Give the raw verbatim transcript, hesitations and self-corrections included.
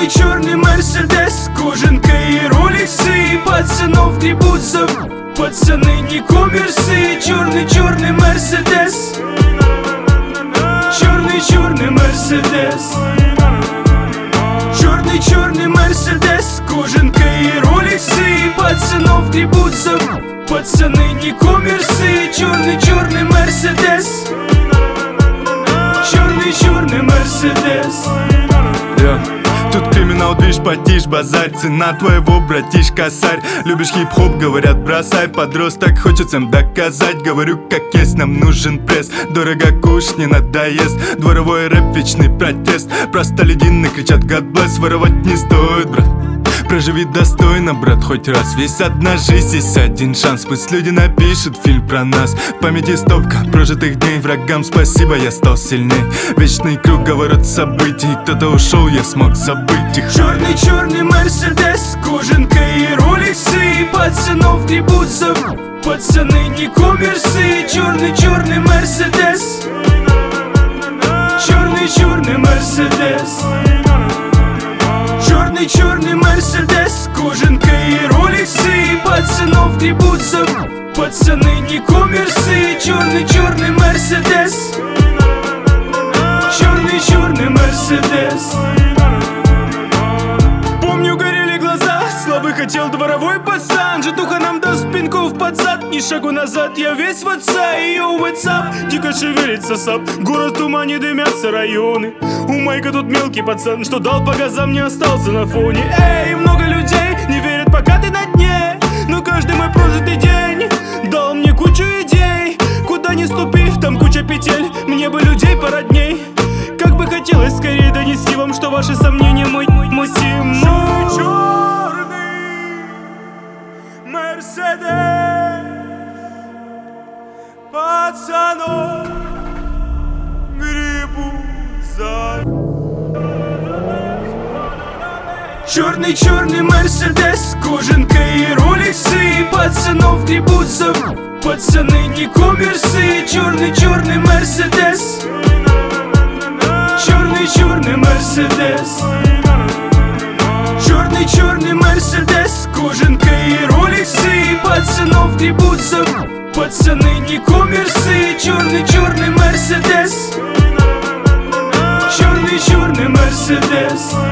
Черный-черный Мерседес, кожанка и роликсы. Пацанов гребут за... Пацаны не коммерсы. Черный-черный Мерседес, черный-черный Мерседес, черный-черный Мерседес, кожанка и роликсы. Пацанов гребут за... Пацаны не коммерсы. Черный-черный Мерседес, черный-черный Мерседес. Yeah. Тут криминал, движ, потишь, базарь. Цена твоего, братиш, косарь. Любишь хип-хоп, говорят, бросай. Подросток хочет всем доказать. Говорю, как есть, нам нужен пресс. Дорого кушать, не надоест. Дворовой рэп, вечный протест. Простолюдины кричат God bless. Воровать не стоит, брат. Проживи достойно, брат, хоть раз. Весь одна жизнь, есть один шанс. Пусть люди напишут фильм про нас. В памяти стопка прожитых дней. Врагам спасибо, я стал сильней. Вечный круговорот событий. Кто-то ушел, я смог забыть их. Черный-черный Мерседес, кожанка и роликсы. Пацанов гребут за... Пацаны не коммерсы. Черный-черный Мерседес, черный-черный Мерседес, черный-черный Мерседес, кожанка и роликсы. Пацанов гребут за... Пацаны не коммерсы. Черный-черный Мерседес, черный-черный Мерседес. Помню, горели глаза, славы хотел дворовой пацан. Житуха нам даст пинку в подзад. Ни шагу назад, я весь в отца. И йоу, what's up? Дико шевелится сап. Город в тумане, дымятся районы. У Майка тут мелкий пацан, что дал по газам, не остался на фоне. Эй, много людей не верят, пока ты на дне. Но каждый мой прожитый день дал мне кучу идей. Куда ни ступи, там куча петель. Мне бы людей породней. Как бы хотелось скорее донести вам, что ваши сомнения мой мусим. Черный Мерседес, пацанов гребут за... Черный-черный Мерседес, кожанка и роликсы. Пацанов гребут за... Пацаны не коммерсы. Черный-черный Мерседес, черный-черный Мерседес, черный-черный Мерседес, кожанка и роликсы. Пацанов гребут за... Пацаны не коммерсы. Черный-черный Мерседес, черный-черный Мерседес.